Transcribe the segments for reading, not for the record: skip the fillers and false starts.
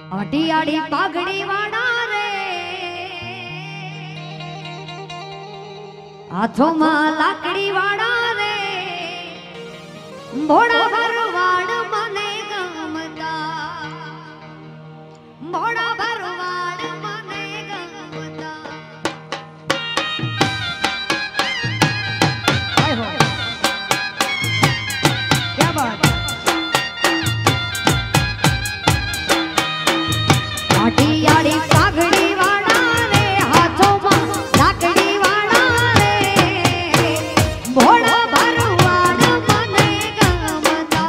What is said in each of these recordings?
अटियाड़ी पागड़ी वाड़ा रे हाथों में लाकड़ी वाड़ा रे भोड़ा भरवाड़ मने गमता भोड़ा भरवाड़ मने गमता। क्या बात अटियाड़ी पागड़ी वाड़ा रे हाथों में लाकड़ी वाड़ा रे भोड़ा भरवाड़ मने गमता।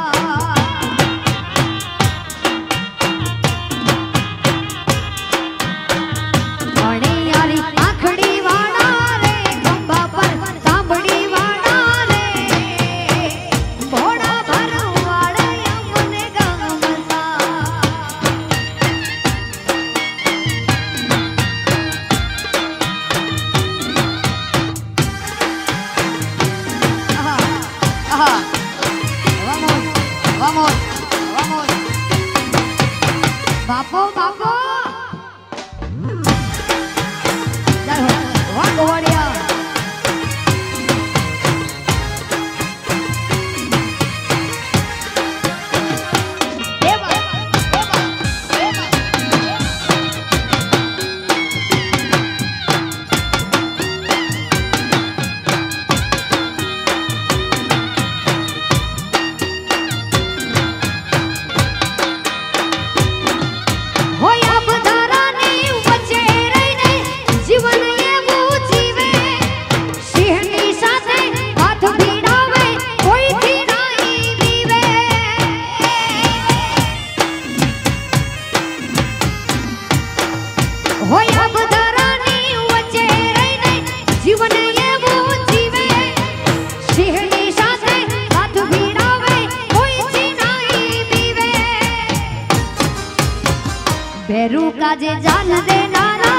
अटियाड़ी पागड़ी वाड़ा रे खंभा पर तांबड़ी वाड़ा रे भोड़ा भरवाड़ मने गमता। Vamos, vamos. Bapo, bapo. Dale, vamos, María. Eva, Eva, Eva. होया बधारानी वच्चे रहीने जीवन एवुं जीवे सिंहनी साथे हाथ भीड़ावे कोईथी नहीं बीवे। होया बधारानी वच्चे रहीने जीवन एवुं जीवे सिंहनी साथे हाथ भीड़ावे कोईथी नहीं बीवे। बेरू का जे जान देनारा